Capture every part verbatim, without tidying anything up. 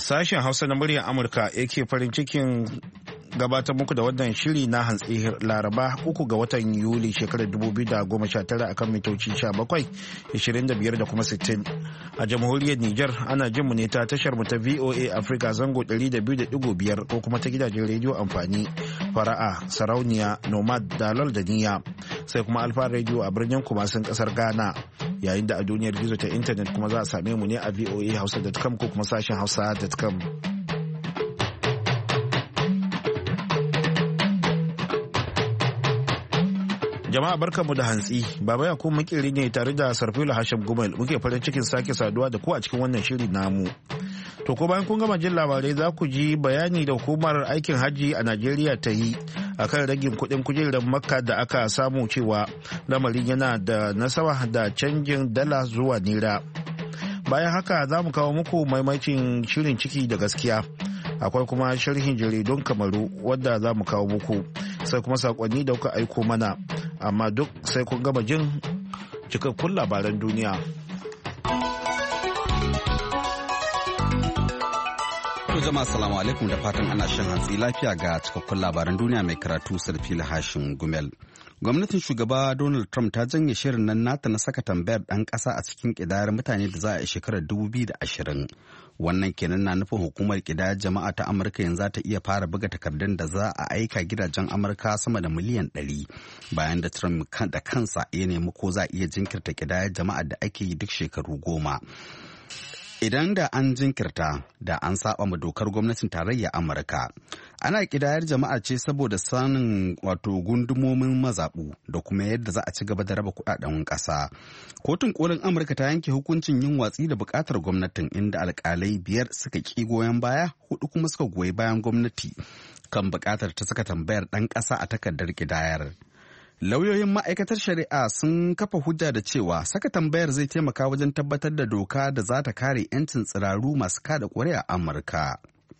Sashen Hausa na muryar Amurka yake farin cikin gabatar muku da wannan shiri na hantsi Laraba uku ga watan Yuli shekarar dubu biyu da goma sha tara akan mitoci sha bakwai, ishirin da biyar da kuma sittin. A jamhuriyar Nijar ana jin mu ne ta tashar mu ta V O A Africa zango ɗari da biyu da ɗigo biyar ko kuma ta gidajen rediyo amfani Fara'a, Sarauniya, Nomad, Dalal da Niyya. Sai kuma Alfa Radio a birnin Kumasin kasar Ghana. Yayin da a duniyar gizo ta intanet kuma za a same mu ne a voa hausa dot com ko kuma sashen hausa dot com. Jama'a barkanmu da hantsi, Baba Yakubu makeri ne tare da Sarfila Hashim Gumal muke farin cikin sake saduwa da ku a cikin wannan shiri namu. To ko bayan kun gama jin labarai za ku ji bayani da hukumar aikin hajji a Najeriya ta yi akan ragin kuɗin kujerar Makka da aka samu cewa lamarin yana da nasaba da canjin dala zuwa naira. Bayan haka za mu kawo muku maimacin shirin ciki da gaskiya. Akwai kuma sharhin jaridun Kamaru wadda za mu kawo muku, sai kuma sakonni da kuka aiko mana. Amma duk sai kun gama jin cikakkun labaran duniya. Jama'a salamu alaikum da fatan ana shan hantsi lafiya ga cikakkun labaran duniya mai karatu Sarfila Hashin Gumel. Gwamnatin shugaba Donald Trump ta janye shirin nan nata na saka tambayar ɗan ƙasa a cikin ƙidayar mutane da za a yi shekarar dubu biyu da ashirin. Wannan kenan na nufin hukumar ƙidayar jama'a ta Amurka yanzu za ta iya fara buga takardun da za a aika gidajen Amurka sama da miliyan ɗari bayan da Trump da kansa ya nemi ko za a iya jinkirta ƙidayar jama'a da ake yi duk shekaru goma. Idan da an jinkirta da an saba ma dokar gwamnatin tarayya Amurka. Ana kidayar jama'a ce saboda sanin wato gundumomin mazaɓu da kuma yadda za a ci gaba da raba kuɗaɗen ƙasa. Kotun kolin Amurka ta yanke hukuncin yin watsi da buƙatar gwamnatin inda alƙalai biyar suka ƙi goyon baya, hudu kuma suka goyi bayan gwamnati kan buƙatar ta saka tambayar ɗan ƙasa a takardar kidayar. Lauyoyin ma'aikatar shari'a sun kafa hujja da cewa saka tambayar zai taimaka wajen tabbatar da doka da za ta kare 'yancin tsiraru masu kada ƙuri'a a Amurka.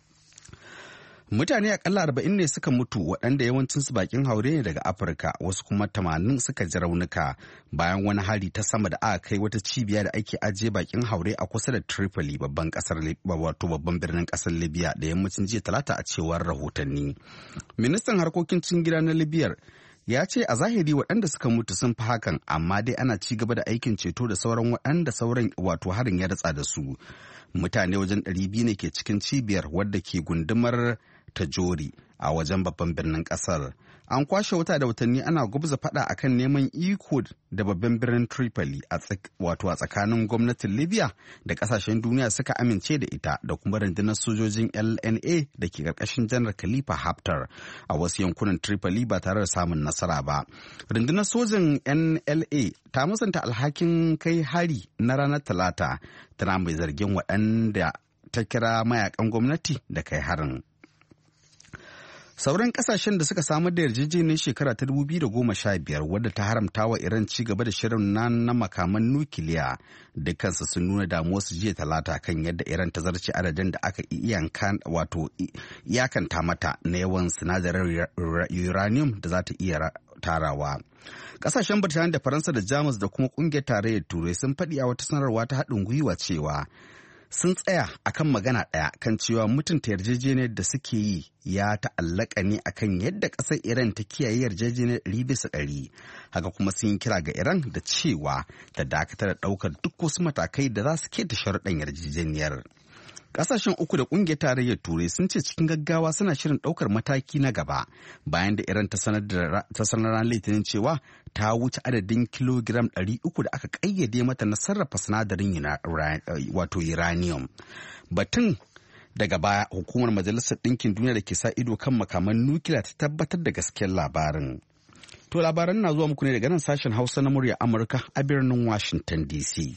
Mutane akalla arba'in ne suka mutu waɗanda yawancinsu bakin haure ne daga Afirka, wasu kuma tamanin suka ji raunuka bayan wani hari ta sama da aka kai wata cibiya da ake ajiye bakin haure a kusa da Tripoli babban kasar wato babban birnin ƙasar Libya da yammacin jiya Talata a cewar rahotanni. Ministan harkokin cikin gida na Libyar ya ce a zahiri waɗanda suka mutu sun fi hakan, amma dai ana ci gaba da aikin ceto da sauran waɗanda sauran wato harin ya ratsa da su. Mutane wajen ɗari biyu ne ke cikin cibiyar wadda ke gundumar Tajori a wajen babban birnin ƙasar. An kwashe wata da watanni ana gubza faɗa akan neman iko da babban birnin Tripoli wato a tsakanin gwamnatin Libya da ƙasashen duniya suka amince da ita da kuma rundunar sojojin L N A da ke ƙarƙashin janar Khalifa Haftar a wasu yankunan Tripoli ba tare da samun nasara ba. Rundunar sojin N L A ta musanta alhakin kai hari na ranar Talata, tana mai zargin waɗanda ta kira mayakan gwamnati da kai harin. Sauran kasashen da suka samar da yarjejeniyar shekara ta dubu biyu da goma sha biyar wadda ta haramta wa Iran ci gaba da shirin nan na makaman nukiliya dukkansu sun nuna damuwarsu jiya Talata kan yadda Iran ta zarce adadin da aka wato iyakanta mata na yawan sinadarin uranium da za ta iya tarawa. Kasashen Birtaniya da Faransa da Jamus da kuma kungiyar tarayyar Turai sun faɗi a wata sanarwa ta haɗin gwiwa cewa sun tsaya akan magana ɗaya kan cewa mutunta yarjejeniyar da suke yi ya ta'allaka ne akan yadda ƙasar Iran ta kiyaye yarjejeniyar ɗari bisa ɗari. Haka kuma sun yi kira ga Iran da cewa ta dakatar da ɗaukar duk wasu matakai da za su keta sharuɗan yarjejeniyar. Ƙasashen uku da ƙungiyar tarayyar Turai sun ce cikin gaggawa suna shirin ɗaukar mataki na gaba bayan da Iran ta sanar ranar Litinin cewa ta wuce adadin kilogiram ɗari uku da aka ƙayyade mata na sarrafa sinadarin wato uranium. Batun daga baya hukumar Majalisar Ɗinkin Duniya da ke sa ido kan makaman nukiliya ta tabbatar da gaskiyar labarin. To labaran na zuwa muku ne daga nan sashen Hausa na murya Amurka a birnin Washington D C.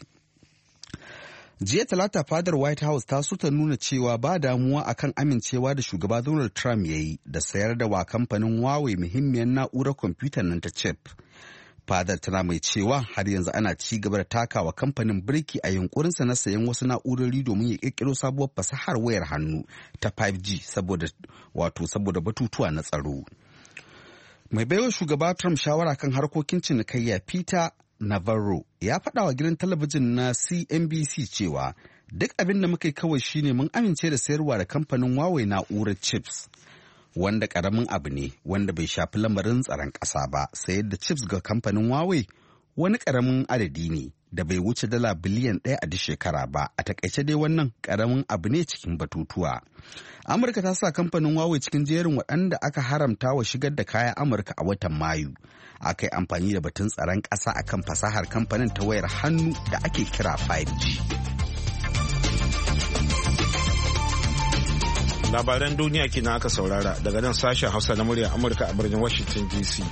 Jiya Talata fadar White House ta so ta nuna cewa ba damuwa akan amincewa da shugaba Donald Trump ya yi da sayar da wa kamfanin Huawei muhimmiyar na'urar kwamfutar nan ta chip. Fadar tana mai cewa har yanzu ana ci gaba da takawa kamfanin birki a yunkurinsa na sayan wasu na'urori domin ya kirkiro sabuwar fasahar wayar hannu ta five G saboda wato saboda batutuwa na tsaro. Mai baiwa shugaba Trump shawara kan harkokin cinikayya Peter Navarro ya faɗa wa gidan talabijin na C N B C cewa Duk abin da muka yi kawai shine mun amince da sayarwa da kamfanin Huawei na'urar chips, wanda ƙaramin abu ne wanda bai shafi lamarin tsaron ƙasa ba. Sayar da chips ga kamfanin Huawei wani ƙaramin adadi ne da bai wuce dala biliyan ɗaya a duk shekara ba. A takaice dai wannan ƙaramin abu ne cikin batutuwa. Amurka ta sa kamfanin Huawei cikin jerin waɗanda aka haramta wa shigar da kayan Amurka a watan Mayu. Aka yi amfani da batun tsaron ƙasa akan fasahar kamfanin ta wayar hannu da ake kira five G. Labaran duniya kina aka saurara daga nan sashen Hausa na muryar Amurka a birnin Washington D C.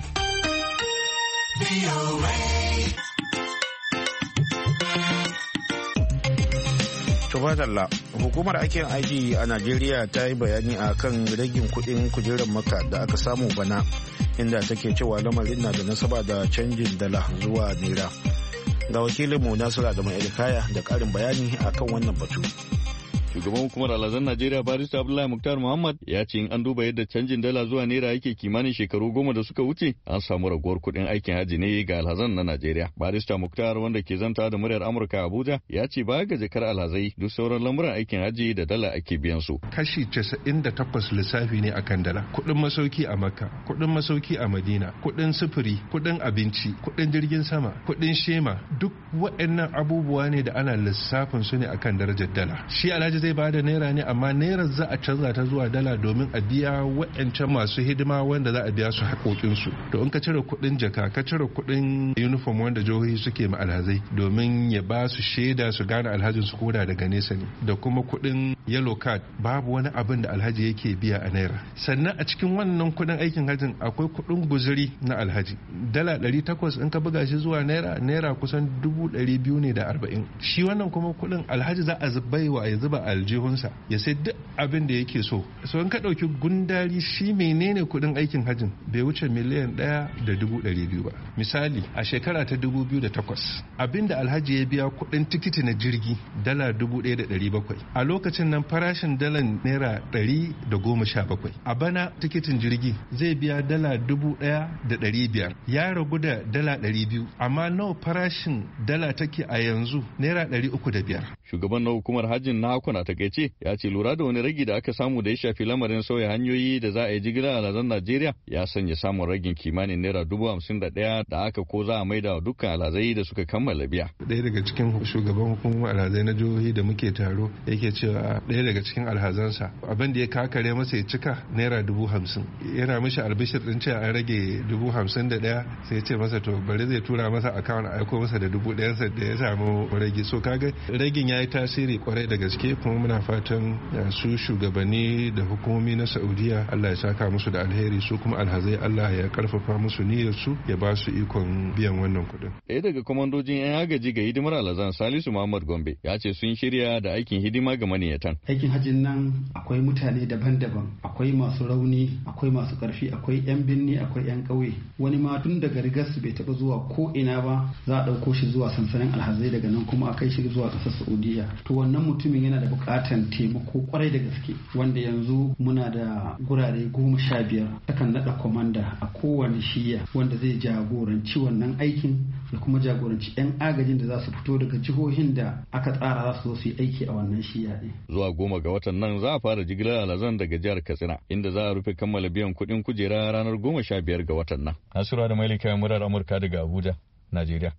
Tubadalla, hukumar aikin aiki a Najeriya ta yi bayani a kan ragin kudin kujerar maka da aka samu bana, inda take cewa lamarin na da nasaba da canjin dala zuwa naira. Ga wakilinmu Nasiru Adamu Elkaya da ƙarin bayani a kan wannan batu. Shugaban hukumar alhazan Najeriya Barista Abdullahi Muktar Muhammad ya ce in an duba yadda canjin dala zuwa naira yake kimanin shekaru goma da suka wuce an samu raguwar kuɗin aikin hajji ne ga alhazan na Najeriya. Barista Muktar wanda ke zanta da muryar Amurka Abuja ya ce baya ga jakar alhazai duk sauran lamuran aikin hajji da dala ake biyan su. Kashi casa'in da takwas lissafi ne akan dala. Kuɗin masauki a Makka, kuɗin masauki a Madina, kuɗin sufuri, kuɗin abinci, kuɗin jirgin sama, kuɗin shema, duk waɗannan abubuwa ne da ana lissafin su ne akan darajar dala. Shi alhaji zai ba da naira ne, amma naira za a canza ta zuwa dala domin a biya waɗancan masu hidima wanda za a biya su haƙoƙinsu. To in ka cire kuɗin jaka, ka cire kuɗin uniform wanda jihohi suke ma alhazai domin ya ba su shaida su gane alhajin su koda daga nesa ne, da kuma kuɗin yellow card, babu wani abin da alhaji yake biya a naira. Sannan a cikin wannan kuɗin aikin hajjin akwai kuɗin guzuri na alhaji. Dala ɗari takwas in ka buga shi zuwa naira, naira kusan dubu ɗari biyu ne da arba'in. Shi wannan kuma kuɗin alhaji za a baiwa ya zuba aljihunsa ya sai duk abin da yake so. So in ka ɗauki gundari shi menene kuɗin aikin hajjin bai wuce miliyan ɗaya da dubu ɗari biyu ba. Misali a shekara ta dubu biyu da takwas abin da alhaji ya biya kuɗin tikiti na jirgi dala dubu ɗaya da ɗari bakwai. A lokacin nan farashin dalan naira ɗari da goma sha bakwai. A bana tikitin jirgi zai biya dala dubu ɗaya da ɗari biyar. Ya ragu da dala ɗari biyu. Amma nawa farashin dala take a yanzu? Naira ɗari uku da biyar. Shugaban na hukumar hajjin na hakuna takaice ya ce lura da wani ragi da aka samu da ya shafi lamarin sauya hanyoyi da za a yi jigilar alhazan Najeriya ya sanya samun ragin kimanin naira dubu hamsin da ɗaya da aka ko za a maida wa dukkan alhazai da suka kammala biya. Ɗaya daga cikin shugaban hukumar alhazai na jihohi da muke taro yake cewa ɗaya daga cikin alhazansa abin da ya kakare masa ya cika naira dubu hamsin. Yana mishi albishir ɗin cewa an rage dubu hamsin da ɗaya sai ya ce masa to bari zai tura masa akawun aiko masa da dubu ɗayansa da ya samu rage. So kaga ragin ya yi tasiri kwarai da gaske, kuma muna fatan su shugabanni da hukumomi na Saudiya Allah ya saka musu da alheri, su kuma alhazai Allah ya karfafa musu niyyar su ya ba su ikon biyan wannan kuɗin. Ɗaya daga kwamandojin 'yan agaji ga hidimar alhazan Salisu Muhammad Gombe ya ce sun shirya da aikin hidima ga maniyatan. Aikin hajjin nan akwai mutane daban-daban, akwai masu rauni, akwai masu ƙarfi, akwai 'yan binni, akwai 'yan ƙauye. Wani ma tun daga rigarsu bai taɓa zuwa ko ina ba za a ɗauko shi zuwa sansanin alhazai, daga nan kuma a kai shi zuwa ƙasar Saudiya. To wannan mutumin yana da buƙatan taimako kwarai da gaske, wanda yanzu muna da gurare goma sha biyar takan naɗa kwamanda a kowane shiya wanda zai jagoranci wannan aikin da kuma jagoranci 'yan agajin da za su fito daga jihohin da aka tsara za su zo su yi aiki a wannan shiya ɗin. Zuwa goma ga watan nan za a fara jigilar alhazan daga jihar Katsina, inda za a rufe kammala biyan kuɗin kujera ranar goma sha biyar ga watan nan. Nasura da Mailika murar Amurka daga Abuja, Najeriya.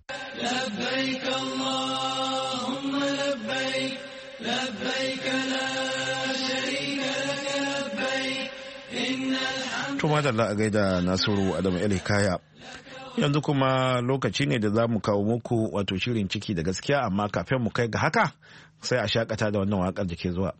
Tuma da a gaida Nasiru Adamu Elikaya. Yanzu kuma lokaci ne da za mu kawo muku wato shirin ciki da gaskiya, amma kafin mu kai ga haka sai a shakata da wannan waƙar da ke zuwa.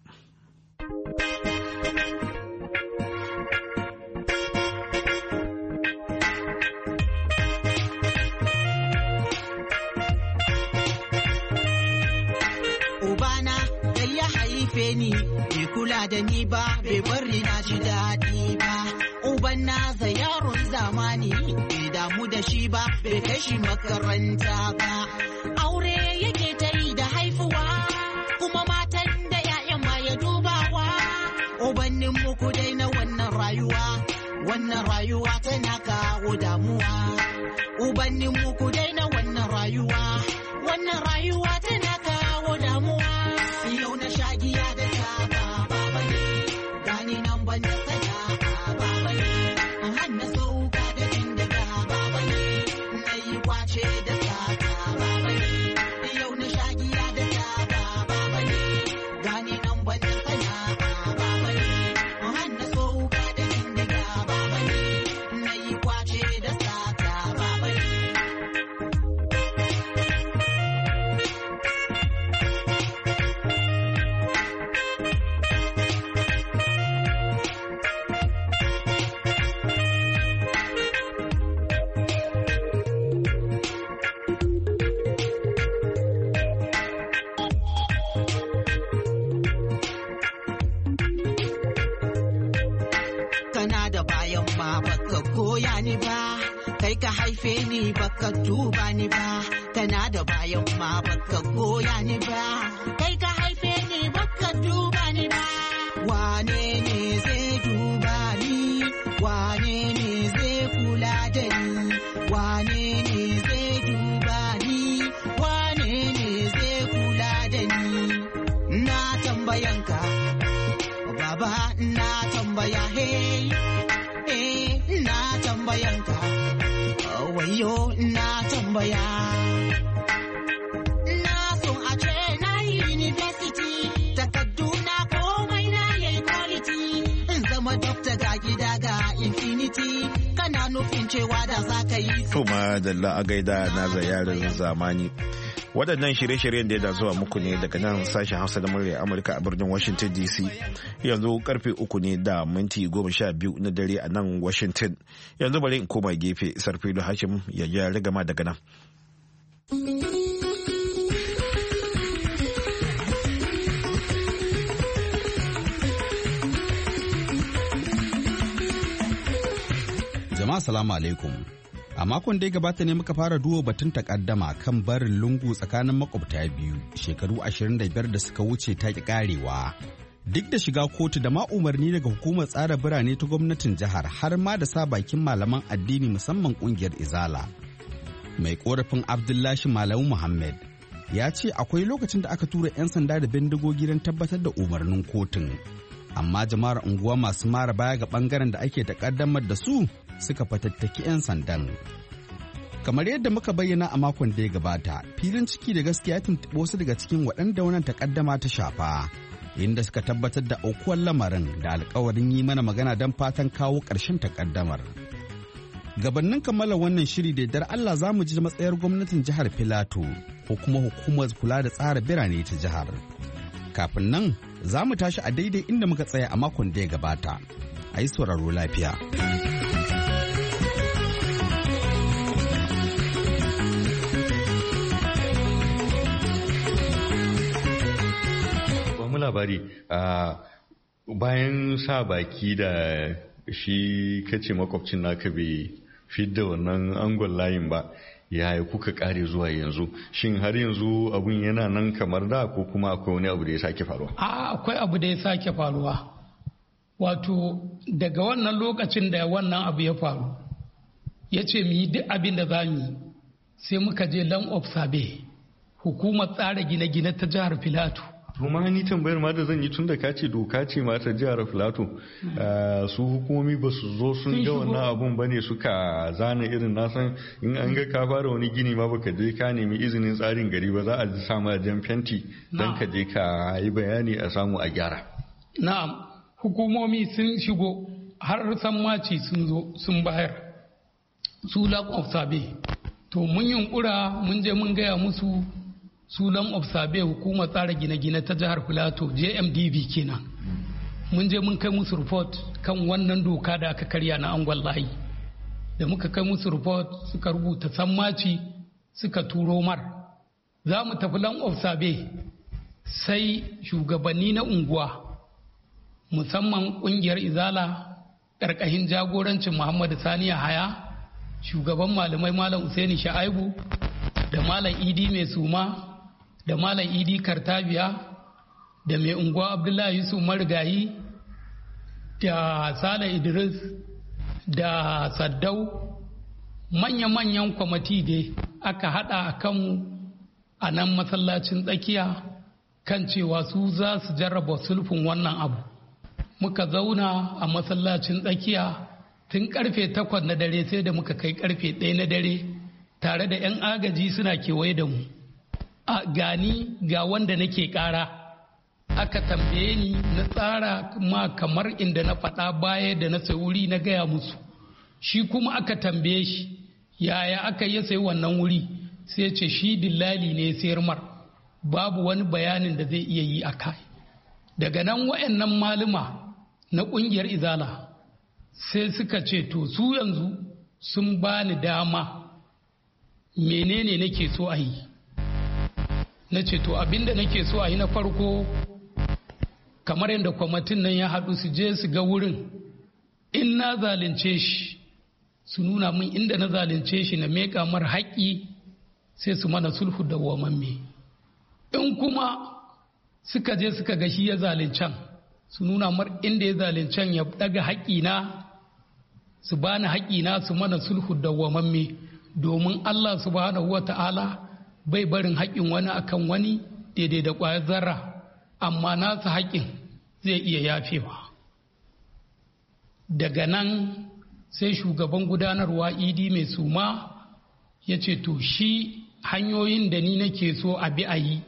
Ubana da ya haife ni bai kula da ni ba, bai bari na ji daɗi ba. Uban nasa yaron zamani bai damu da shi ba, bai kai shi makaranta ba. Aure yake ta yi da haifuwa, kuma matan da 'ya'yan ma ya dubawa. Ubannin muku dai na wannan rayuwa, wannan rayuwa tana kawo damuwa. Ubannin muku dai na wannan rayuwa, wannan rayuwa tana kawo damuwa. ni ba, kai ka haife ni baka duba ni ba, kana da bayan ma baka goya ni ba, kai ka haife ni baka duba ni ba. Wane ne zai duba ni, wane ne zai kula da ni, wane ne zai duba ni, wane ne zai kula da ni. Na tambayanka baba, na tambaya hey, eh na tambayanka wayo, na tambaya. Na so a ce na yi university, takarduna komai na yayi quality, in zama doctor ga gida ga infinity, kana nufin cewa da za ka yi. To ma dalla a gaida na yaran zamani. Waɗannan shirye-shiryen da ya zuwa muku ne daga nan sashen Hausa da murya Amurka a birnin Washington D C. Yanzu karfe uku ne da minti goma sha biyu na dare a nan Washington. Yanzu bari in koma gefe, Sarfilu Hashim ya ja rigama daga nan. Jama'a salamu alaikum. A makon da ya gabata ne muka fara duba batun takaddama kan barin lungu tsakanin makwabta biyu shekaru ashirin da biyar da suka wuce ta ki karewa. Duk da shiga kotu da ma umarni daga hukumar tsara birane ta gwamnatin jihar har ma da sa bakin malaman addini musamman kungiyar Izala. Mai korafin Abdullahi Malamu Muhammad ya ce akwai lokacin da aka tura 'yan sanda da bindigogi don tabbatar da umarnin kotun. Amma jama'ar unguwa masu mara baya ga bangaren da ake takaddamar da su suka fatattaki 'yan sandan. Kamar yadda muka bayyana a makon da ya gabata, filin ciki da gaskiya ya tuntuɓi wasu daga cikin waɗanda wannan takaddama ta shafa, inda suka tabbatar da aukuwar lamarin da alkawarin yi mana magana don fatan kawo ƙarshen takaddamar. Gabannin kammala wannan shiri da yardar Allah za mu ji matsayar gwamnatin jihar Filato ko kuma hukumar kula da tsara birane ta jihar. Kafin nan za mu tashi a daidai inda muka tsaya a makon da ya gabata. A yi sauraro lafiya. labari a bayan sa baki da shi kace makwabcin naka bai fidda wannan angon layin ba, yaya kuka kare zuwa yanzu? Shin har yanzu abun yana nan kamar da ko kuma akwai wani abu da ya sake faruwa? A akwai abu da ya sake faruwa. Wato daga wannan lokacin da wannan abu ya faru, ya ce mu yi duk abin da za mu yi, sai muka je land of survey, hukumar tsara gine-gine ta jihar Filato. kuma ni tambayar ma da zan yi tun da ka ce doka ce ma ta jihar Filato, su hukumomi ba su zo sun ga wannan abun ba ne suka zana irin nasan in an ga ka fara wani gini ma baka je ka nemi izinin tsarin gari ba, za a ji sama jan fenti don ka je ka yi bayani a samu a gyara. Na'am, hukumomi sun shigo har sammaci sun zo sun bayar su lack of survey. To mun yunkura mun je mun gaya musu sunan obsabe hukumar tsara gine-gine ta jihar Filato J M D B kenan. Mun je mun kai musu report kan wannan doka da aka karya na angon layi. Da muka kai musu report suka rubuta sammaci suka turo mar. Za mu tafi lan obsabe sai shugabanni na unguwa musamman kungiyar Izala ƙarƙashin jagorancin Muhammadu Sani Yahaya, shugaban malamai Malam Usaini Sha'aibu da Malam Idi Mai Suma da Malam Idi Kartabiya da mai unguwa Abdullahi Yusuf Marigayi da Sale Idris da Saddau, manya-manyan kwamati dai aka hada a kanmu a nan masallacin tsakiya kan cewa su za su jarraba sulfin wannan abu. Muka zauna a masallacin tsakiya tun karfe takwas na dare sai da muka kai karfe ɗaya na dare tare da 'yan agaji suna kewaye da mu. A gani ga wanda nake kara, aka tambaye ni na tsara ma kamar inda na faɗa baya da na sai wuri na gaya musu. Shi kuma aka tambaye shi yaya aka yi sai wannan wuri, sai ce shi dillali ne sayar mar, babu wani bayanin da zai iya yi a kai. Daga nan wa'annan maluma na ƙungiyar Izala sai suka ce to su yanzu sun bani dama menene nake so a yi. Na ce to abinda nake so a yi na farko, kamar yadda kwamitin nan ya haɗu su je su ga wurin, in na zalunce shi su nuna min inda na zalunce shi na meka mar haƙƙi sai su mana sulhu da wamamme. In kuma suka je suka ga shi ya zaluncen su nuna mar inda ya zaluncen ya daga haƙƙina su bani haƙƙina su mana sulhu da wamamme, domin Allah subhanahu wa ta'ala bai barin haƙƙin wani akan wani daidai da ƙwayar zarra, amma nasa haƙƙin zai iya yafewa. Daga nan sai shugaban gudanarwa idi mai suma ya ce to shi hanyoyin da ni nake so a bi a yi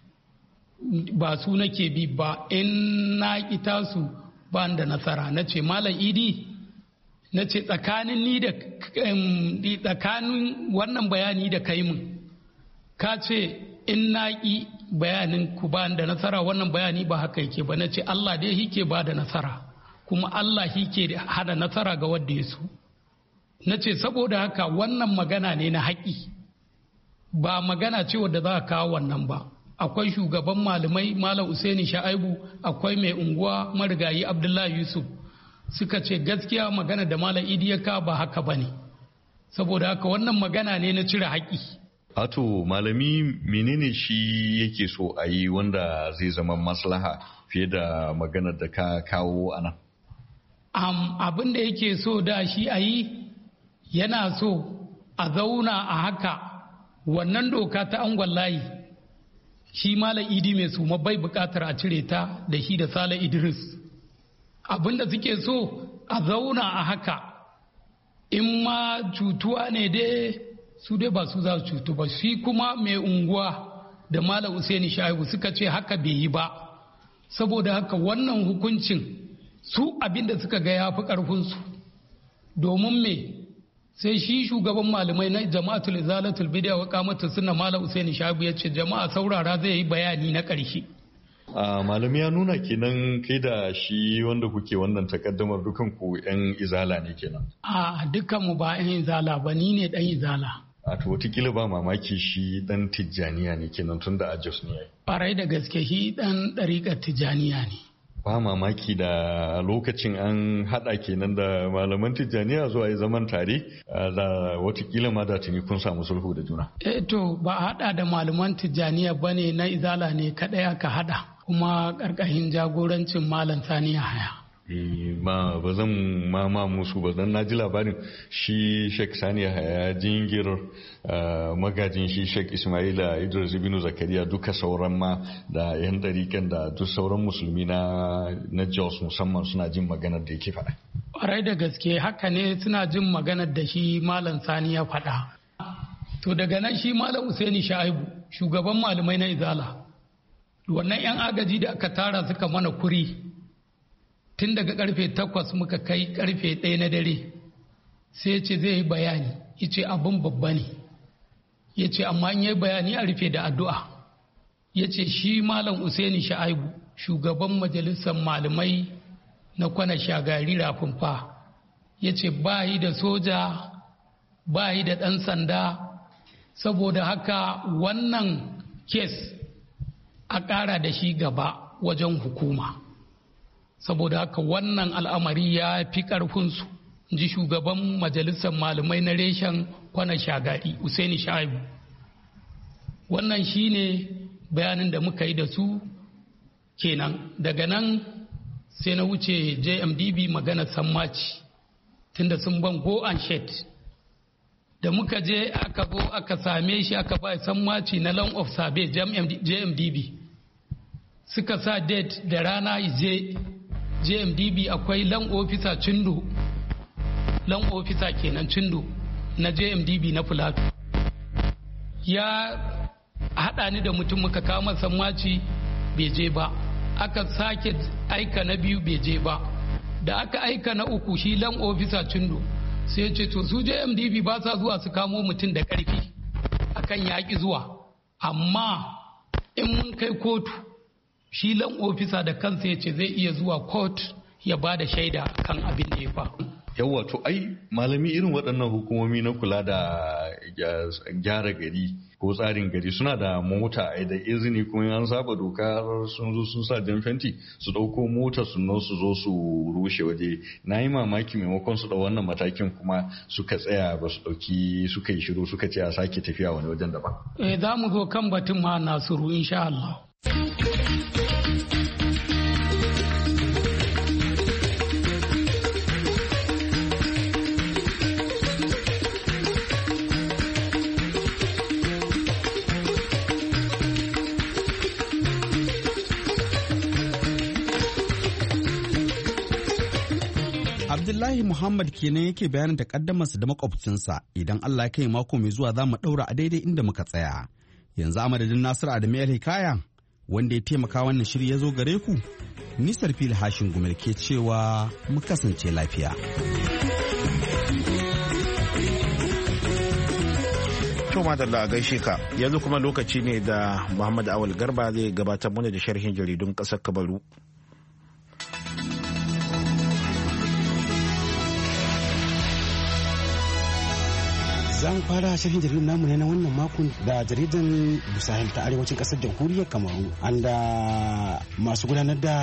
ba su nake bi ba, in na ita su ba da nasara. Na ce malam idi, na ce tsakanin ni da tsakanin wannan bayani da kai mun ka ce in na ƙi bayanin ku ba da nasara, wannan bayani ba haka yake ba. Na ce Allah dai yake ba da nasara, kuma Allah yake hada nasara ga wanda ya so. Na ce saboda haka wannan magana ne na haƙi, ba magana ce wadda za a kawo wannan ba. Akwai shugaban malamai Malam Usaini Sha'aibu, akwai mai unguwa marigayi Abdullahi Yusuf, suka ce gaskiya magana da Malam Idi ya ka ba haka bane, saboda haka wannan magana ne na cire haƙi. Ato malami, menene shi yake so a yi wanda zai zama maslaha fiye da maganar da ka kawo a nan? Um, abin da yake so da shi a yi, yana so a zauna a haka wannan doka ta angon layi, shi Malam Idi mai suma bai bukatar a cire ta da shi da Sale Idris. Abin da suke so a zauna a haka, in ma cutuwa ne dai su dai ba su za su cutu ba. Shi kuma mai unguwa da Malam Usaini Shaibu suka ce haka bai yi ba, saboda haka wannan hukuncin su abin da suka ga ya fi ƙarfinsu. Domin me sai shi shugaban malamai na jama'atul izalatul bid'a wa qamatu sunna Malam Usaini Shaibu ya ce jama'a saurara zai yi bayani na ƙarshe. a malami ya nuna kenan kai da shi wanda kuke wannan takaddamar dukan ku yan izala ne kenan. A dukkan mu ba yan izala ba, ni ne dan izala. A to watakila ba mamaki shi dan tijjaniya ne kenan tun da ajos ne. Farai da gaske shi dan ɗariƙar tijjaniya ne. Ba mamaki da lokacin an haɗa kenan da malaman tijjaniya zuwa yi zaman tare da watakila ma da tuni kun samu sulhu da juna. Eh to ba a haɗa da malaman tijjaniya ba ne, na izala ne kaɗai aka haɗa, kuma ƙarƙashin jagorancin Malam Sani Yahaya. ma ba zan ma ma musu ba dan naji labarin shi Sheikh Sani Yahaya jingir magajin shi Sheikh Ismaila Idris ibn Zakariya duka sauran ma da yan dariƙan da duk sauran musulmi na na Jos musamman suna jin maganar da yake faɗa. Ƙwarai da gaske haka ne, suna jin maganar da shi Malam Sani ya faɗa. To daga nan shi Malam Usaini Shaibu shugaban malamai na Izala, wannan yan agaji da aka tara suka mana kuri tun daga karfe takwas muka kai karfe ɗaya na dare, sai ce zai yi bayani, ya ce abin babba ne, ya ce amma in yi bayani a rufe da addu'a. Ya ce shi Malam Usaini Sha'aibu shugaban majalisar malamai na Kwana Shagari Rafinfa, ya ce ba yi da soja, ba yi da ɗan sanda, saboda haka wannan kes a ƙara da shi gaba wajen hukuma. Saboda haka wannan al'amari ya fi ƙarfinsu, ji shugaban majalisar malamai na reshen Kwana Shagari Usaini Shaibu. Wannan shi ne bayanin da muka yi da su kenan. Daga nan sai na wuce J M D B magana sammaci, tunda sun ban go and shed. Da muka je aka zo aka same shi aka ba sammaci na long of survey J M D B. Suka sa date da rana je J M D B, akwai lan ofisa Cindo, lan ofisa kenan Cindo na J M D B na Filato. Ya haɗa ni da mutum muka kama sammaci bai je ba, aka sake aika na biyu bai je ba, da aka aika na uku shi lan ofisa Cindo sai ce to su J M D B ba sa zuwa su kamo mutum da ƙarfi akan yaƙi zuwa, amma in mun kai kotu shi lan ofisa da kansa ya ce zai iya zuwa court ya ba da shaida kan abin da ya faru. Yawwa to ai malami irin waɗannan hukumomi na kula da gyara gari ko tsarin gari suna da mota ai da izini kuma an saba doka sun zo sun sa jan fenti su ɗauko mota su nan su zo su rushe waje. Na yi mamaki maimakon su da wannan matakin kuma suka tsaya ba su ɗauki suka yi shiru suka ce a sake tafiya wani wajen daban. Eh za mu zo kan batun ma Nasiru insha Allah. Abdullahi Muhammad kenan yake bayanin takaddamarsa da makwabcinsa. Idan Allah ya kai mako mai zuwa za mu ɗaura a daidai inda muka tsaya. Yanzu a madadin Nasiru Adamu Hikaya wanda ya taimaka wannan shiri ya zo gare ku. Nisar Fil Hashin Gumel ke cewa mu kasance lafiya. To madalla a gaishe ka. Yanzu kuma lokaci ne da Muhammad Awal Garba zai gabatar mana da sharhin jaridun ƙasar Kabaru. Zan fara shirin jaridar namu ne na wannan makon da jaridar Busahel ta arewacin kasar jamhuriyar Kamaru, an da masu gudanar da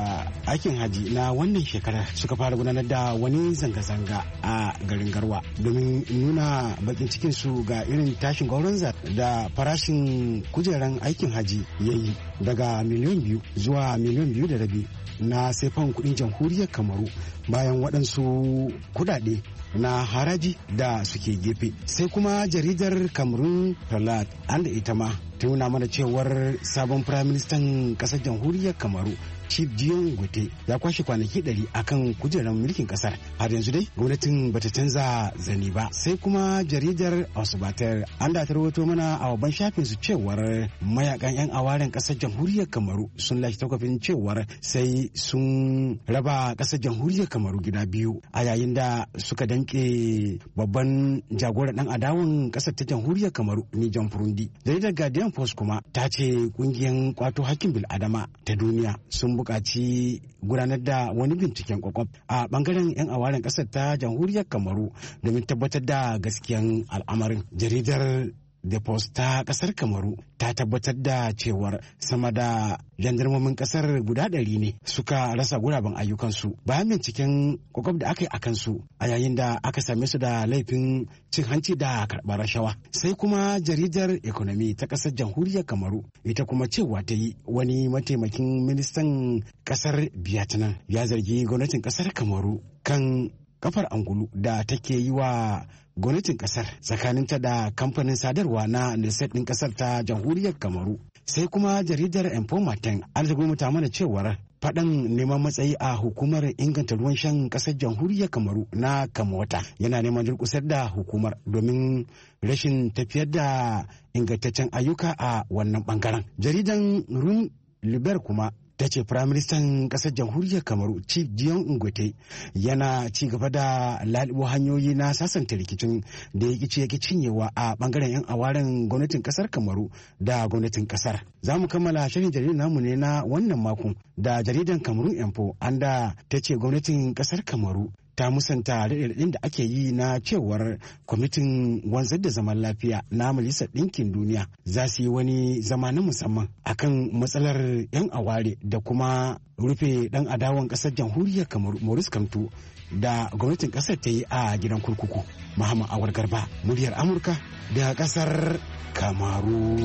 aikin haji na wannan shekarar suka fara gudanar da wani zanga-zanga a garin Garwa domin nuna bakin cikin su ga irin tashin gwauron da farashin kujeran aikin haji yayi daga miliyan biyu zuwa miliyan biyu da rabi na sefan kudin jamhuriyar Kamaru bayan waɗansu kudade na haraji da suke gefe. Sai kuma jaridar Cameroon Talat an da ita ma ta nuna mana cewar sabon firaministan kasar jamhuriyar Kamaru Chief Dion Gote ya kwashe kwanaki ɗari akan kujerar mulkin kasar. Har yanzu dai gwamnatin bata canza zani ba. Sai kuma jaridar Osbatar an da ta rawaito mana a babban shafin su cewar mayakan yan awaren kasar jamhuriyar Kamaru sun lashe takwafin cewar sai sun raba kasar jamhuriyar Kamaru gida biyu a yayin da suka danke babban jagoran dan adawan kasar ta jamhuriyar Kamaru ni John Furundi. Jaridar Guardian Post kuma ta ce kungiyar kwato hakkin bil'adama ta duniya sun buƙaci gudanar da wani binciken kwakwaf a bangaren 'yan awaren ƙasar ta jamhuriyar Kamaru domin tabbatar da gaskiyan al'amarin. Jaridar The Post ta ƙasar Kamaru ta tabbatar da cewar sama da jandarmomin ƙasar guda ɗari ne suka rasa guraben ayyukansu bayan binciken kwakwaf da aka yi a kansu a yayin da aka same su da laifin cin hanci da karɓar rashawa. Sai kuma jaridar Economy ta ƙasar jamhuriyar Kamaru ita kuma cewa ta yi wani mataimakin ministan ƙasar Vietnam ya zargi gwamnatin ƙasar Kamaru kan kafar angulu da take yi wa gwamnatin kasar tsakaninta da kamfanin sadarwa na Niset ɗin kasar ta jamhuriyar Kamaru. Sai kuma jaridar Informaten an ta mana cewar faɗan neman matsayi a hukumar inganta ruwan shan ƙasar jamhuriyar Kamaru na Kamwata yana neman durƙusar da hukumar domin rashin tafiyar da ingantaccen ayyuka a wannan ɓangaren. Jaridan Rum Liber kuma ta ce firaministan ƙasar jamhuriyar Kamaru Chief Dion Ngote yana ci gaba da lalibo hanyoyi na sasanta rikicin da ya kici yake cinyewa a bangaren 'yan awaren gwamnatin ƙasar Kamaru da gwamnatin ƙasar. Za mu kammala shirin jaridar namu ne na wannan makon da jaridan Cameroon Info an da ta ce gwamnatin ƙasar Kamaru ta musanta raɗaɗin da ake yi na cewar kwamitin wanzar da zaman lafiya na majalisar ɗinkin duniya za su yi wani zama na musamman akan matsalar 'yan aware da kuma rufe ɗan adawan ƙasar jamhuriyar Kamaru Maurice Kamto da gwamnatin ƙasar ta yi a gidan kurkuku. Muhammad Awar Garba, muryar Amurka da ƙasar Kamaru.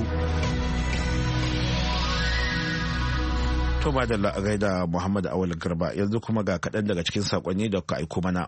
To madalla a gaida Muhammad Awal Garba, yanzu kuma ga kaɗan daga cikin saƙonni da ka aiko mana.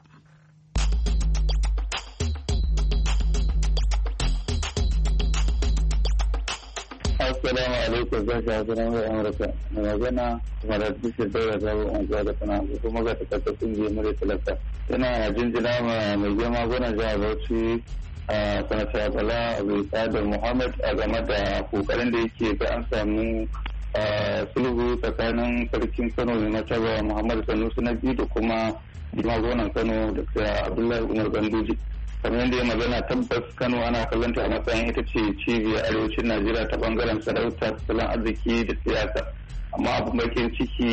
Assalamu alaikum zan shafi na mai Amurka. Mai magana kuma da dukkan daura ta unguwa da sana kuma ga takardar kungiyar mure talaka. Ina jinjina ma mai girma gwanan jihar Bauchi a sanata Bala Abu da Muhammad a game da kokarin da yake ga an samu sulhu tsakanin sarkin Kano da Mataba Muhammad Sanusi na biyu da kuma magonan Kano da Abdullahi Umar Ganduji. Kamar yadda ya magana tabbas Kano ana kallonta a matsayin ita ce cibiyar arewacin Najeriya ta bangaren sarauta, tattalin arziki da siyasa. Amma abin bakin ciki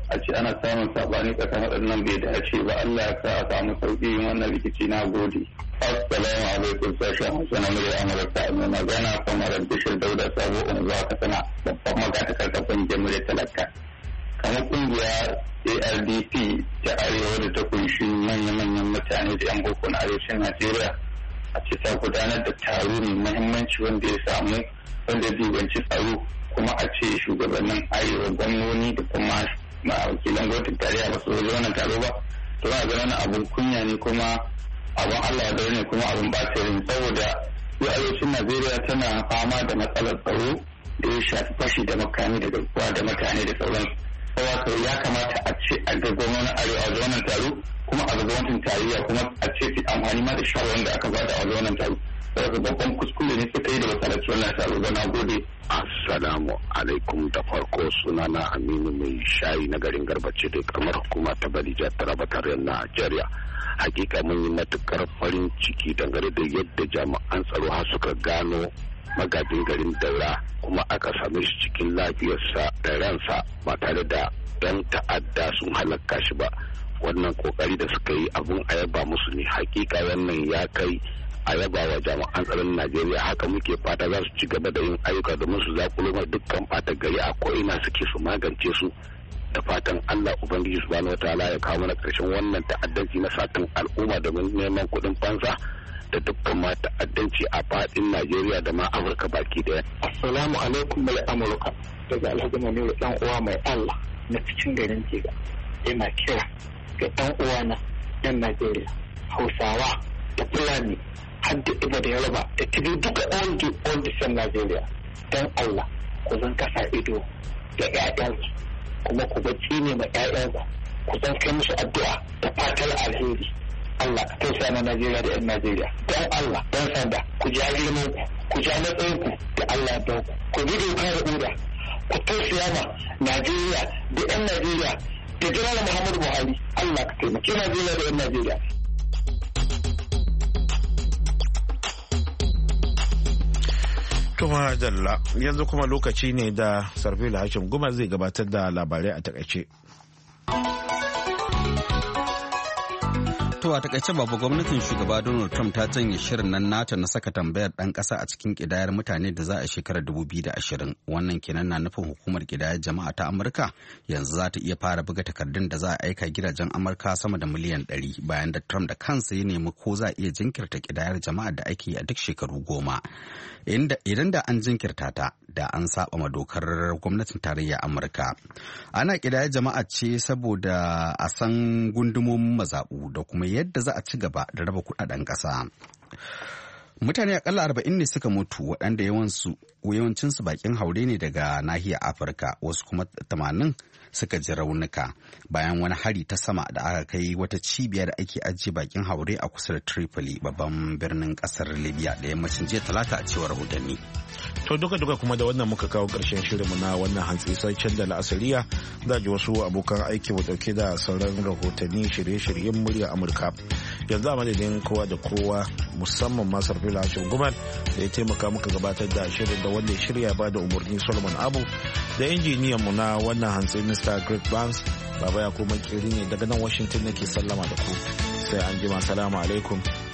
a ce ana samun sabani tsakanin waɗannan bai dace ba. Allah ya sa a samu sauƙi wannan rikici. Na gode. Assalamu alaikum sashen Hausa na murya Amurka, mai magana kamar Bishir Dauda Sabo Unguwa Katsina, babban magatakar kafin Jamhuriyar Talaka. Kamar kungiya A R D P ta Arewa da ta kunshi manya-manyan mutane da 'yan boko na arewacin Najeriya, a ce ta gudanar da taro mai muhimmanci wanda ya samu wanda ya dubanci tsaro, kuma a ce shugabannin arewa gwamnoni da kuma wakilan gwamnatin tarayya ba su zo wannan taro ba. To na ga wani abun kunya ne kuma abin Allah da ne kuma abin batirin, saboda yau arewacin Najeriya tana fama da matsalar tsaro da ya shafi fashi da makami da garkuwa da mutane da sauransu. Saboda ya kamata a ce a ga gwamnatin arewa a wannan taro, kuma a ga gwamnatin tarayya kuma a ce fi amfani ma da shawarar da aka bada a wannan taro. Saboda babban kuskure ne suka yi da masallaci wannan taro ba. Na gode. Assalamu alaikum, da farko sunana Aminu mai shayi na garin Garbace da kamar hukuma ta Balija Taraba tarayyar Najeriya. Hakika mun yi matukar farin ciki dangane da yadda jami'an tsaro har suka gano magajin garin Daura, kuma aka same shi cikin lafiyarsa da ransa ba tare da dan ta'adda sun halaka shi ba. Wannan kokari da suka yi abun ayaba musu ne. Hakika wannan ya kai a yaba wa jami'an tsaron Najeriya. Haka muke fata za su ci gaba da yin ayyuka domin su zakulo ma dukkan ɓata gari a ko'ina suke su magance su. Da fatan Allah Ubangiji subhanahu wataala ya kawo mana ƙarshen wannan ta'addanci na satin al'umma domin neman kuɗin fansa da dukkan ma ta'addanci a faɗin Najeriya da ma Afirka baki daya. Assalamu alaikum mai Amurka, daga Alhaji Maniru dan uwa mai Allah na cikin garin Jiga. Yana kira ga dan uwa na yan Najeriya, Hausawa da Fulani har da Ibo da Yoruba da Tibi, duka all the all the san Najeriya. Dan Allah ku zan kasa ido da ƴaƴansu, kuma ku bacci ne ma ƴaƴanku, ku zan kai musu addu'a da fatar alheri. Allah ka tausaya na Najeriya da 'yan Najeriya. Dan Allah, dan sanda, ku ja girman ku, ku ja matsayin ku da Allah ya ku. Ku bi doka da oda, ku tausaya ma Najeriya da 'yan Najeriya da Janar Muhammadu Buhari. Allah ka taimaki Najeriya da 'yan Najeriya. Tuma Jalla, yanzu kuma lokaci ne da Sarfila Hashim Guma zai gabatar da labarai a takaice. To a takaice babu gwamnatin shugaba Donald Trump ta janye shirin nan nata na saka tambayar ɗan ƙasa a cikin ƙidayar mutane da za a shekarar dubu biyu da ashirin. Wannan kenan na nufin hukumar ƙidayar jama'a ta Amurka yanzu za ta iya fara buga takardun da za a aika gidajen Amurka sama da miliyan ɗari bayan da Trump da kansa ya nemi ko za a iya jinkirta ƙidayar jama'a da ake yi a duk shekaru goma. Idan da an jinkirta ta da an saba ma dokar gwamnatin tarayya Amurka. Ana ƙidayar jama'a ce saboda a san gundumomin mazaɓu da kuma yadda za a ci gaba da raba kudaden ƙasa. Mutane akalla arba'in ne suka mutu waɗanda yawancinsu bakin haure ne daga nahiyar Afirka, wasu kuma tamanin suka ji raunuka bayan wani hari ta sama da aka kai wata cibiya da ake ajiye bakin haure a kusa da Tripoli, babban birnin ƙasar Libya, da yammacin jiya talata a cewar rahotanni. To duka duka kuma da wannan muka kawo ƙarshen shirinmu na wannan hantsi sai can da la'asariya za ji wasu abokan aiki mu dauke da sauran rahotanni shirye-shiryen murya Amurka. Yanzu a madadin kowa da kowa musamman ma Sarfila Hashim Gumal da ya taimaka muka gabatar da shirin, da wanda ya shirya ba da umarni Solomon Abu, da injiniyan mu na wannan hantsi Mister Greg Barnes. Baba ya kuma kiri ne daga nan Washington nake sallama da ku sai an jima. Salamu alaikum.